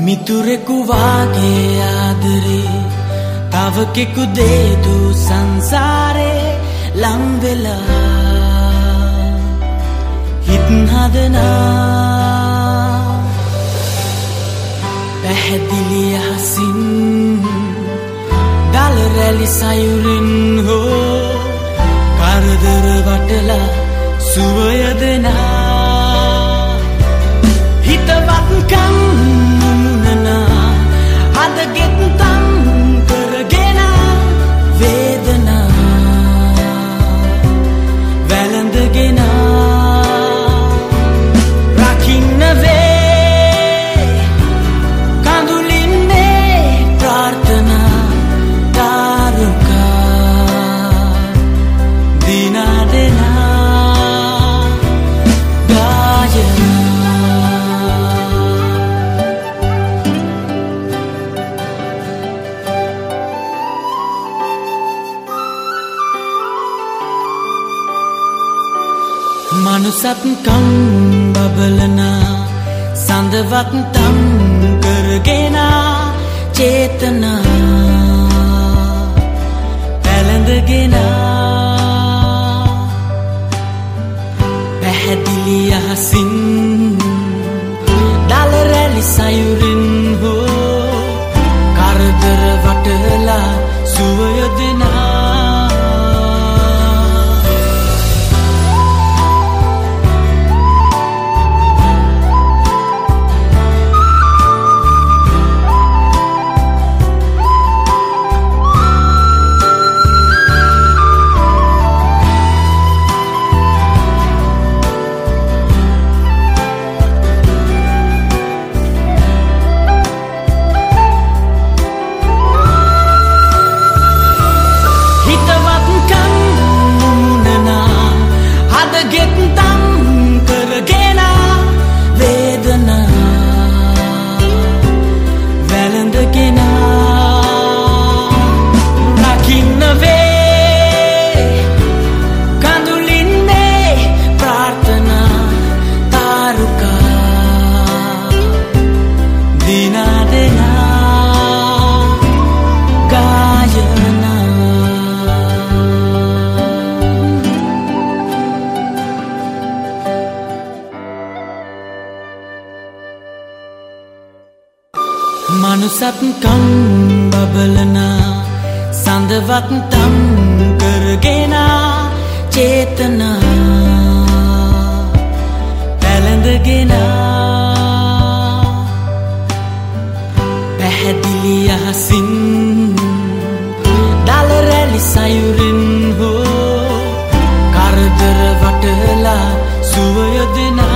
මිතුරෙකු වාගේ ආදරේ තව කෙකු දේදු සංසාරේ ලං වෙලා හිත් හදනා පැහැදිලි අහසින් දල රැලි සයුරින් හෝ කරදර වටලා සුවය දෙනා හිතවත්කම් අදගෙත්තම් කරගෙන වේදනා වැළඳගෙන රකින්න වේ කඳුලින්නේ ප්‍රාර්ථනා තාරුකා දිනා දෙනා ගායනා මනුසත්කම් බබලනා සඳවත්තම් කරගෙන චේතනා පැළඳගෙන පැහැදිලි අහසින් දල රැලි සයුරින් හෝ කරදර වටලා සුවය දෙනා මනුසත්කම් බබලනා සඳවත්තම් කරගෙන චේතනා පැළඳගෙන පැහැදිලි අහසින් දල රැලි සයුරින් හෝ කරදර වටලා සුවය දෙනා